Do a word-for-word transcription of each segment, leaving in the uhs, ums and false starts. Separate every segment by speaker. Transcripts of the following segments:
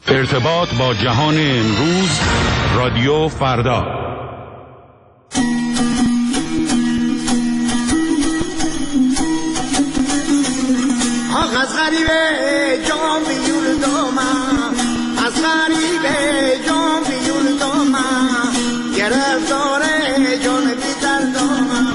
Speaker 1: ارتباط با جهان امروز، رادیو فردا.
Speaker 2: آخ از غریبه جام بیول دومم، از غریبه جام بیول دومم، گرفتاره جان بی دردومم.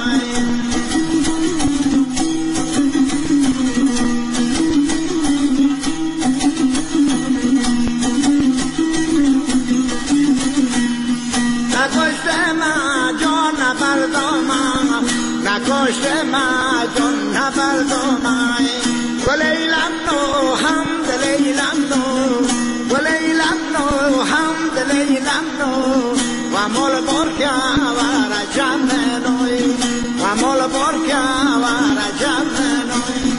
Speaker 2: نکشته من جان نبردومم، نکشته من جان نبردومم. ولیلم نو هم دلیلم نو، ولیلم نو هم دلیلم نو، و مال برکه و رجم نوی، و مال برکه و رجم نوی.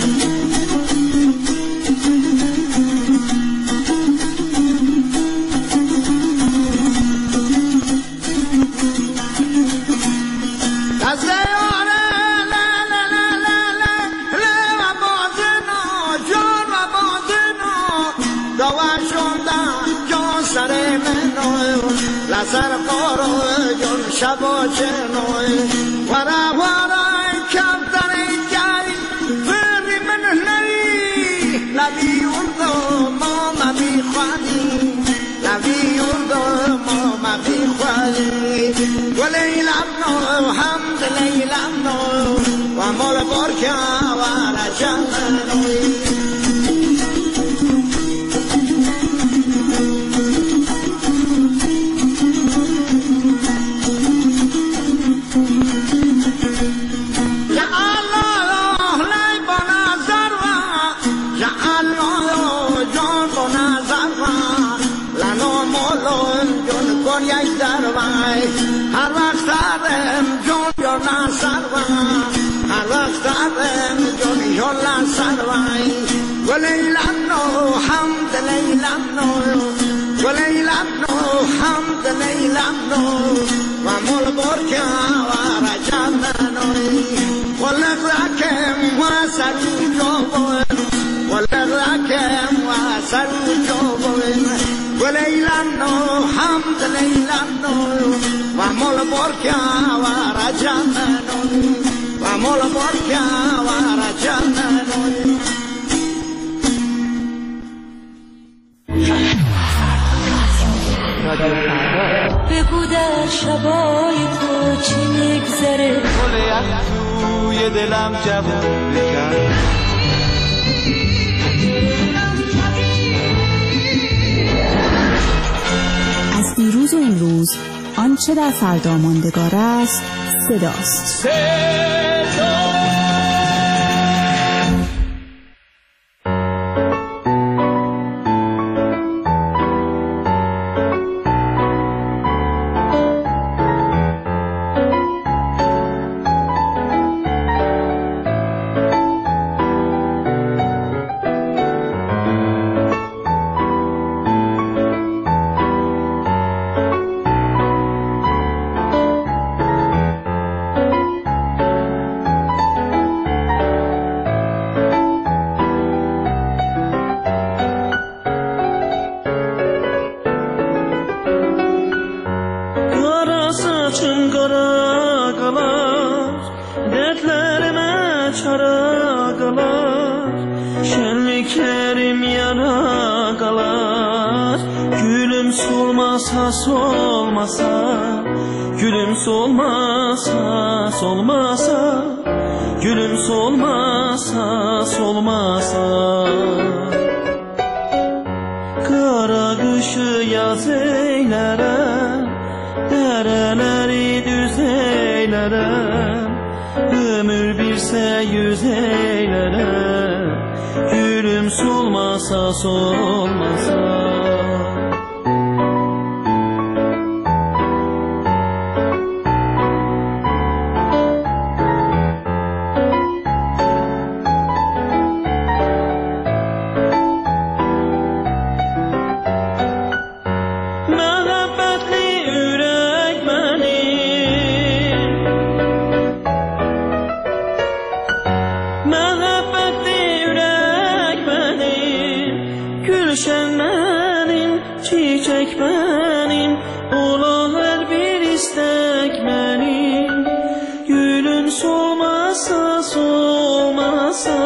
Speaker 2: لسر قارو جون شبا چنوی ورا ورا کفتر جایی فری من نری لبی اردو ماما بی خوادی، لبی اردو ماما بی خوادی. و لیلم نو هم لیلم نو و مال برکه و رجم نوی. هر وقت دارم جون یا نسروان، هر وقت دارم جون یا نسروان. ولیلم نو هم دلیلم نو، ولیلم نو هم دلیلم نو، و مال برکه و رجم نوی. ولق رکم و سرو جوبون، ولق رکم و سرو جوبون. ولیلم نو هم دلیلم نو، و مال برکه و رجم نوی، و مال برکه و رجم نوی.
Speaker 3: بگو در شبای تو چی میگذره،
Speaker 4: گل یخ توی دلم جوون بکن.
Speaker 5: از دیروز و امروز آنچه در فردا ماندگار است صداست.
Speaker 4: صدا
Speaker 6: solmasa, gülüm solmasa, solmasa, gülüm solmasa, solmasa. Kara kışı yaz eylerem, dereleri düz eylerem, ömür birse yüz eylerem, gülüm solmasa, solmasa. Gülşen çiçek benim, ola her bir istek benim. Gülün solmasa solmasa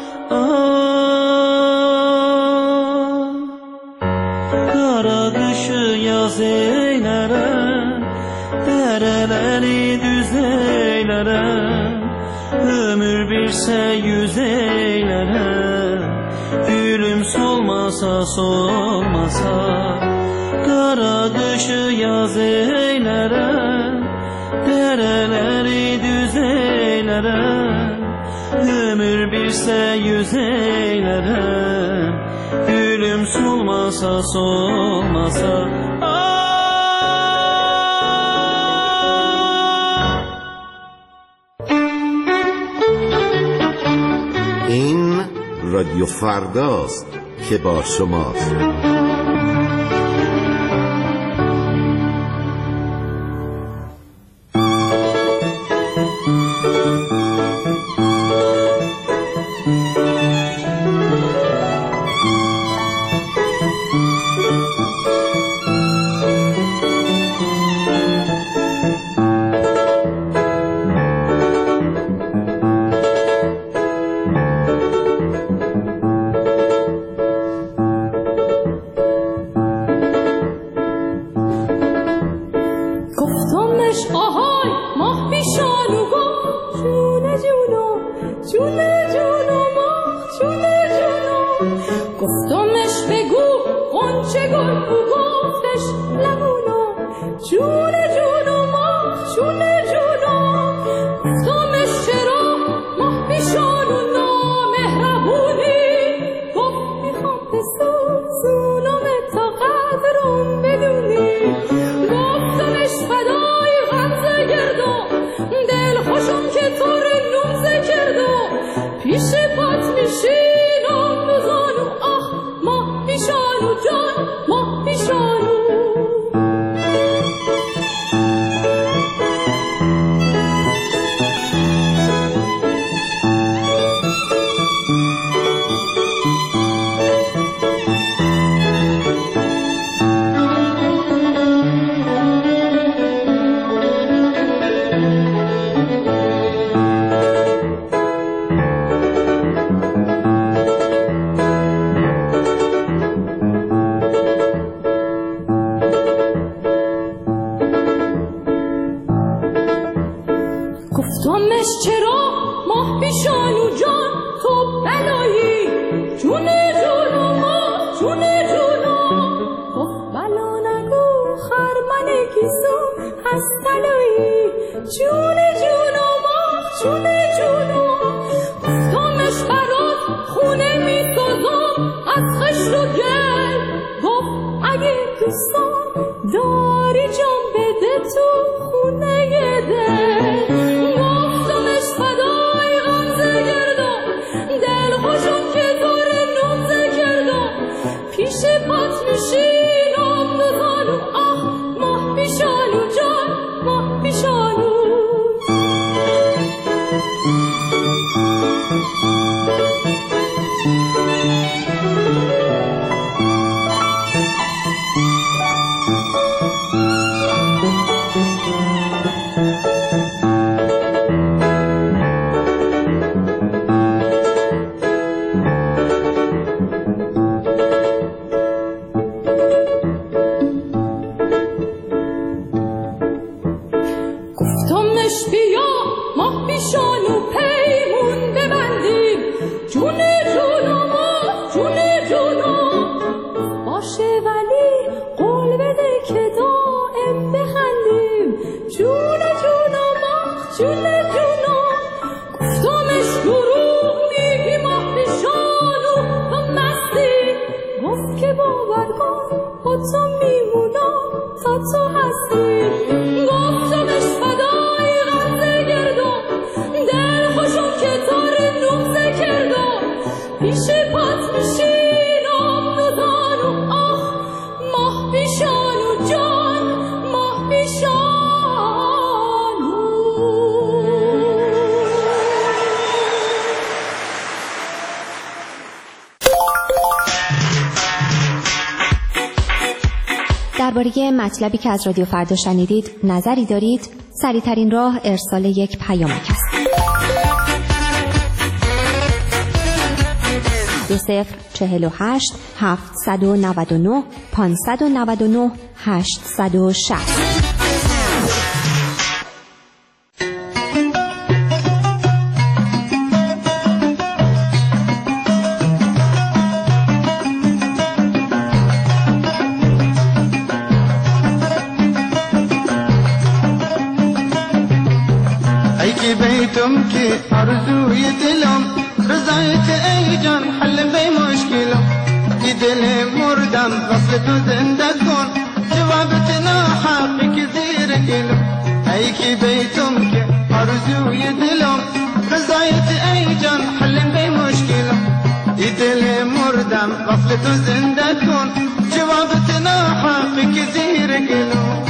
Speaker 6: ah. Kara kışı yaz eylerem, dereleri düz eylerem. Ömür birse yüz eylerem, gülüm solmasa solmasa. Kara kışı yaz eylerem, dereleri düz eylerem. Ömür birse yüz eylerem, gülüm solmasa solmasa.
Speaker 7: این رادیو فرداست که با شماست.
Speaker 8: درباره مطلبی که از رادیو فردا شنیدید نظری دارید؟ سریع‌ترین راه ارسال یک پیامک است. دو صفر چهل و هشت هفتصد و نود و نه پانصد و نود و نه هشتصد و شصت.
Speaker 9: بیتم که آرزوی دلم رضایت ای جان حل به مشکلم ای دل مردم وصل تو زنده کن جوابت ناحقی که زیر گلم ای که بیتم که آرزوی دلم رضایت ای جان حل به مشکلم ای دل مردم وصل تو زنده کن جوابت ناحقی که زیر گلم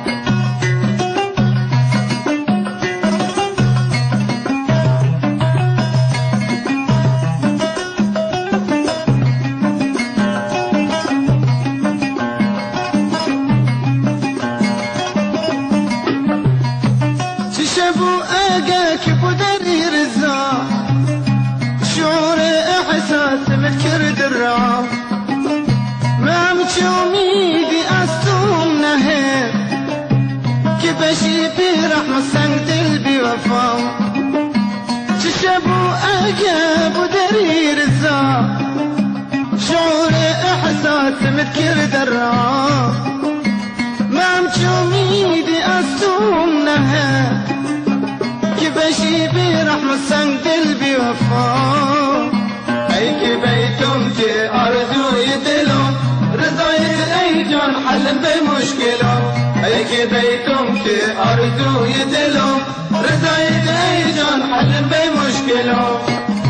Speaker 9: متكر درا ما مشومي دي أسومنها كبشي برحمة سنگ دل بوفا أي كبيتم تي أرزو يدلم رضايت أي جان حل بمشكلة أي كبيتم تي أرزو يدلم رضايت أي جان حل بمشكلة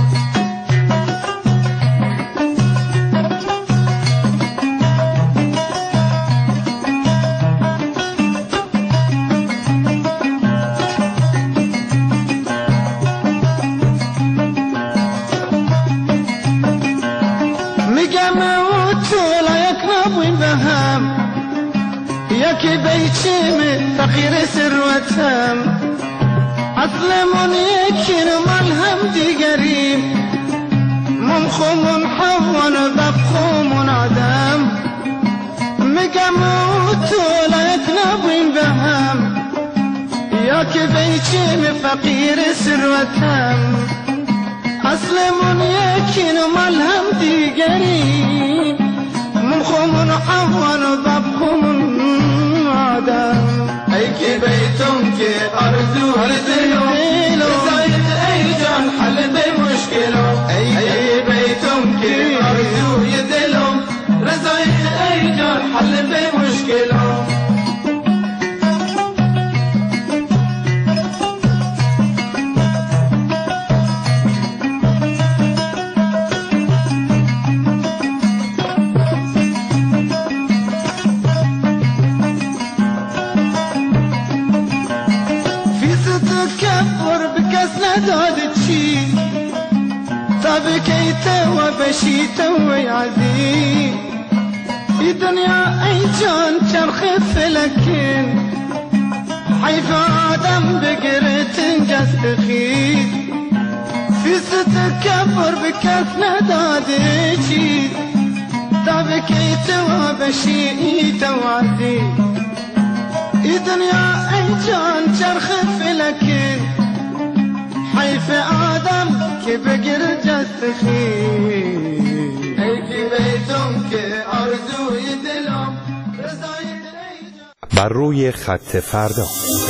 Speaker 9: که بیچم فقیر ثروتم اصلمون یکین ملهم دیگریم ممخومون حوان و ببخومون آدم میگم او تو لایک نبویم به هم یا که بیچم فقیر ثروتم اصلمون یکین ملهم دیگریم ممخومون حوان و ببخومون ای که بیتم که آرزو دلم رضایت ای جان حل به مشکلم ای بیتم که آرزوی دلم رضایت ای جان حل به مشکلم بشيت ويعدي في دنيا اي جان چرخ فلكين حيف آدم بقرت انجست خيد في ست كبر بكف ندادي جيد تبكيت وبشيت وعدي في دنيا اي جان چرخ فلكين حيف آدم که بگر جست خیل ای که بیتم که آرزوی دلم رضایت ای
Speaker 1: بر روی خط فردا.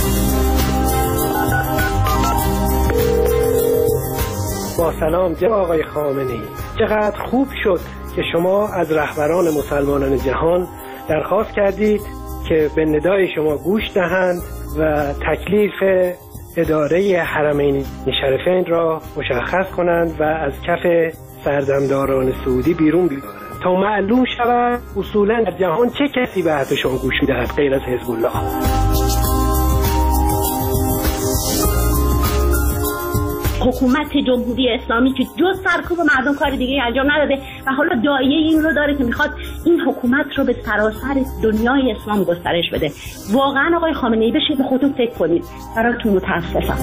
Speaker 10: با سلام جناب آقای خامنه‌ای، چقدر خوب شد که شما از رهبران مسلمانان جهان درخواست کردید که به ندای شما گوش دهند و تکلیف اداره حرمین شریفین را مشخص کنند و از کف سردمداران سعودی بیرون بیارند تا معلوم شود اصولا در جهان چه کسی به حرف شما گوش می‌دهد غیر از حزب الله.
Speaker 11: حکومت جمهوری اسلامی که جز سرکوب مردم کار دیگه انجام نداده و حالا دایه این رو داره که میخواد این حکومت رو به سراسر دنیای اسلام گسترش بده. واقعا آقای خامنه‌ای بشید به خودتون فکر کنید. براتون متاسفم.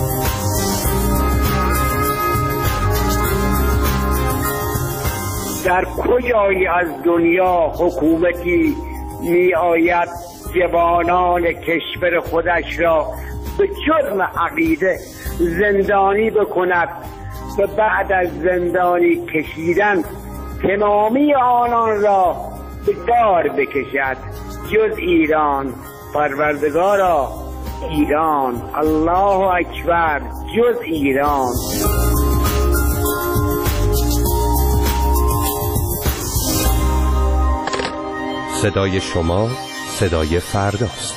Speaker 12: در کجایی از دنیا حکومتی می آید جوانان کشور خودش را به جرم عقیده زندانی بکند و بعد از زندانی کشیدن تمامی آنان را به دار بکشد جز ایران؟ پروردگارا ایران، الله اکبر، جز ایران.
Speaker 13: صدای شما صدای فرداست.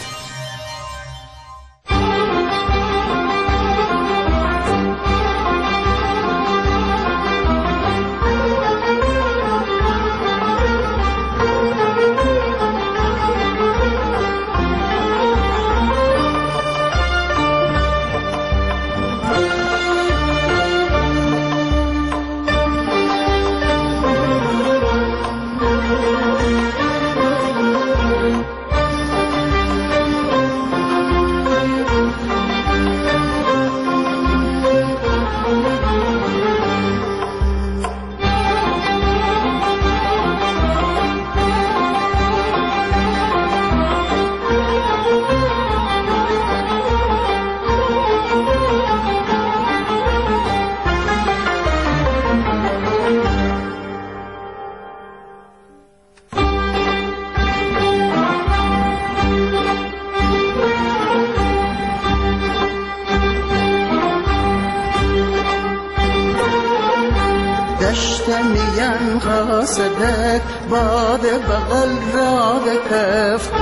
Speaker 9: دشتمیان قاصدک باد بغل را بکفت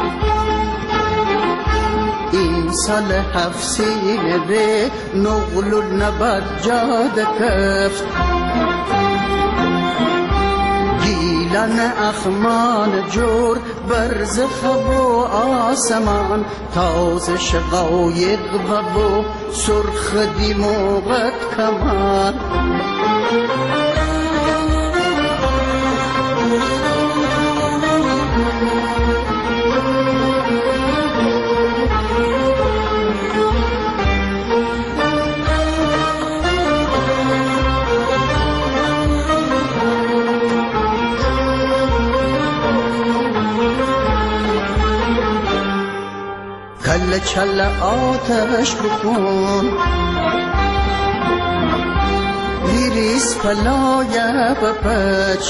Speaker 9: این سال حفصین ره نغل و نبات جاد کفت گیلن اخمان جور برز خب و آسمان تاز شقایق و سرخ دیموغت کمان کل چل آتش بکن لیریس پلای بپچ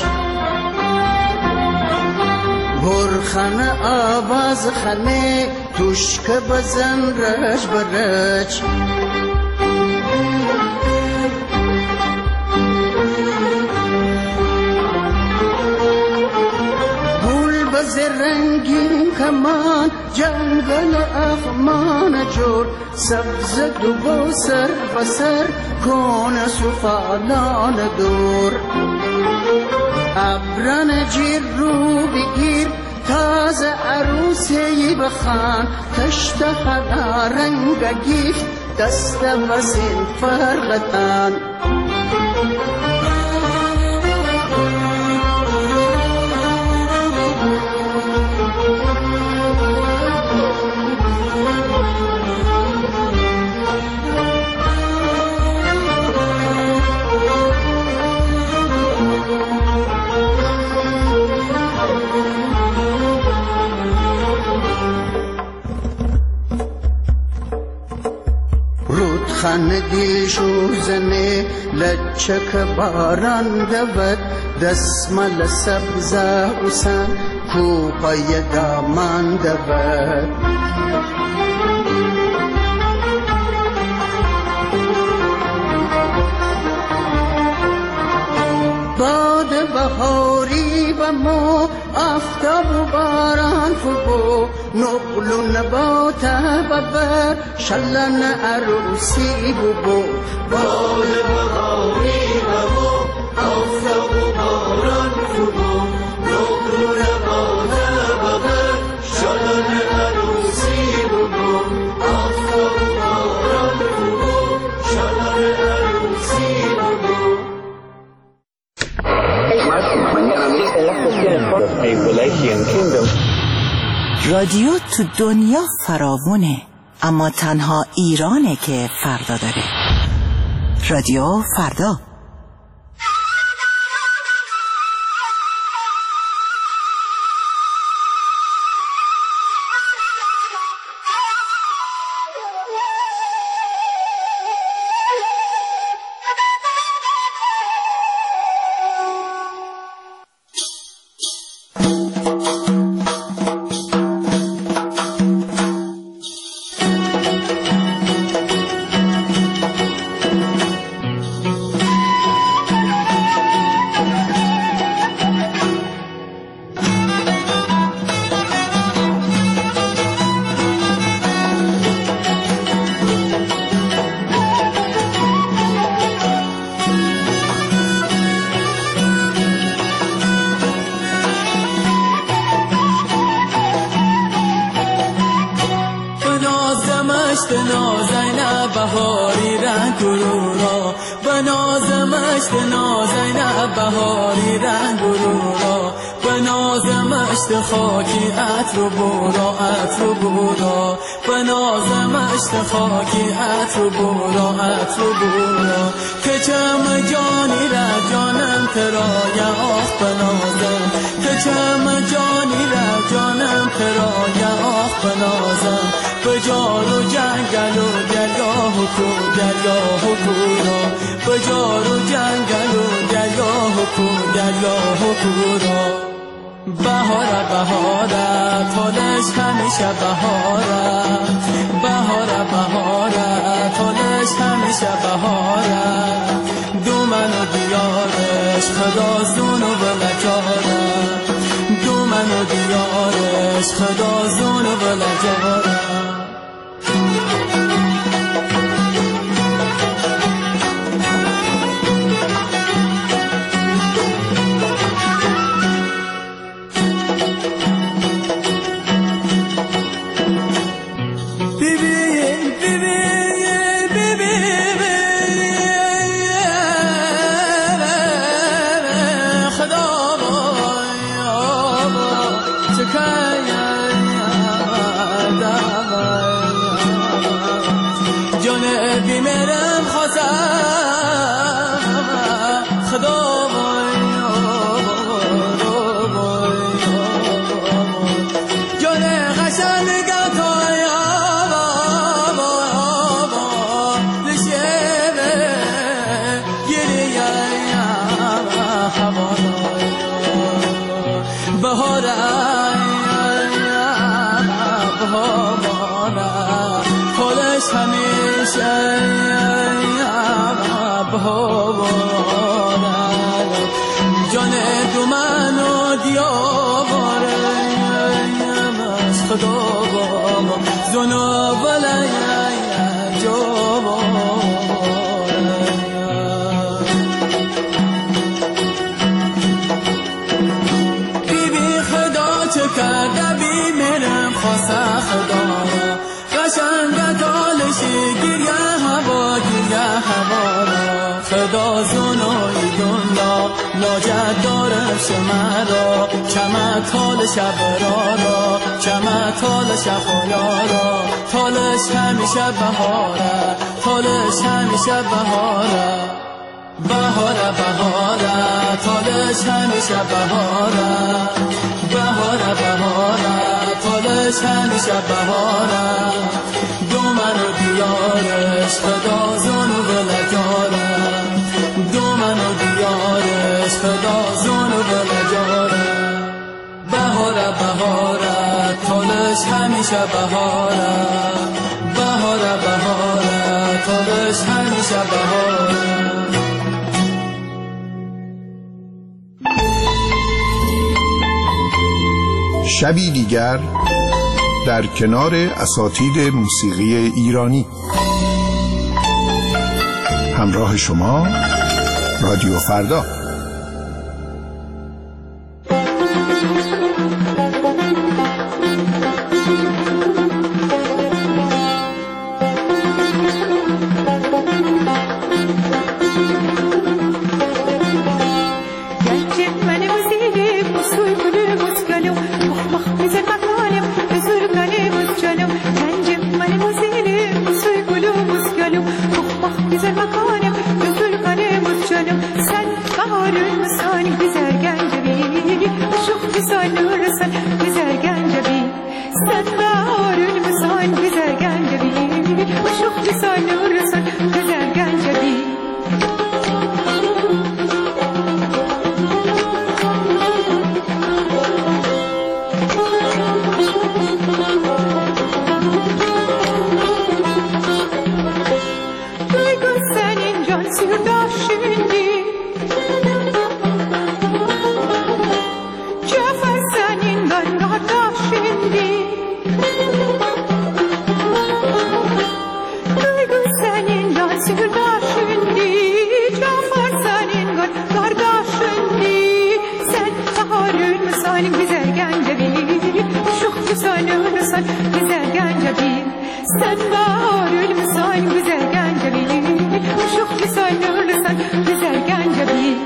Speaker 9: برخن آواز خنه توشک بزن رش برچ گل بز رنگین کمان جنگل اخمان جور سبز دو سر بسر کون سفالان دور ابران جیر رو بگیر تاز عروسی بخان تشت خدا رنگ گیفت دست وزین فرغتان خان دل شوزنه لچک باران دود دسمال سبزه حسن کوپای دامان دود باد بهاری و مو آفتاب و باران فبو نقل و نبات ببر شلن عروسی ببو باد بهاری و مو آفتاب و باران فبو نقل و نبات ببر شلن عروسی ببو آفتاب و باران فبو شلن
Speaker 14: رادیو تو دنیا فراوونه، اما تنها ایرانه که فردا داره. رادیو فردا.
Speaker 6: خاکی عطر برا عطر برا بنازم اشت خاکی عطر برا عطر برا که چم جانی را جانم ترای آخ بنازم که چم جانی را جانم ترای آخ بنازم بجار و جنگل و درگاه و کو درگاه و کورا بجار و جنگل و درگاه و کو درگاه و کورا بهاره بهاره تولش همیشه بهاره بهاره بهاره تولش همیشه بهاره دومن و دیارش خدا زون و بلجاره دومن و دیارش خدا زون و بلجاره جان دو من و دیاره خدا با زنا ولی بی بی خدا چه کرده بی میرم خواست خدا قشنگ دالشی گیره هوا گیره هوا را خدا زنای دنیا لاجد دارم شمرا چمه تال شب را را چمه تال شب را تالش همیشه بهاره تالش همیشه بهاره بهاره بهاره تالش همیشه بهاره بهاره بهاره تالش همیشه بهاره دومن و دیارش خدا زن و بلجاره دومن و دیارش خدا زن و بلجاره بهاره بهاره تالش همیشه بهاره بهاره بهاره تالش همیشه بهاره
Speaker 15: شبی دیگر در کنار اساتید موسیقی ایرانی. همراه شما رادیو فردا.
Speaker 3: Gerçek beni bu sihir bu suykulu
Speaker 16: misal güzel Gencebil, çok misal olursan güzel Gencebil. Sen baharül misal güzel Gencebil, çok misal olursan güzel Gencebil.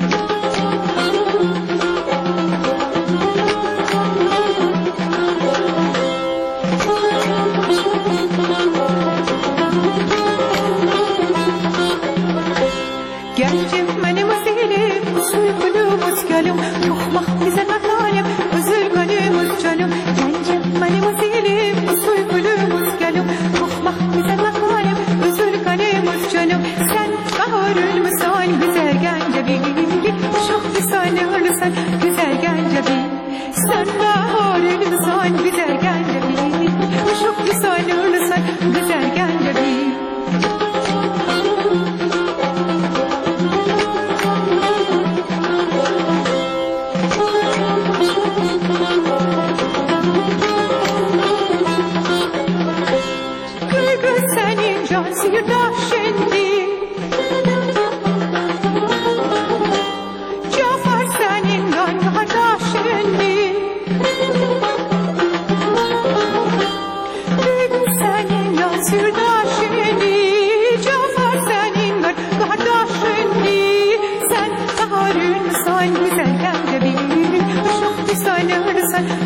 Speaker 16: Gencim benim azilim, usulüm uskalım, kokmak güzel makalim, özür kalım canım. Gencim benim azilim, usulüm uskalım, kokmak güzel makalim, özür kalım canım. Sen baharül misal güzel Gencebil, çok misal olursan güzel Gencebil. Sen baharül misal güzel Gencebil, çok misal olursan güzel Gencebil. Sirdaşendi Cafer senin gan kardeşendi Bugün senin yan sirdaşendi Cafer senin gan kardeşendi. Sen baharın misal güzel Gencebil, çok misal olursan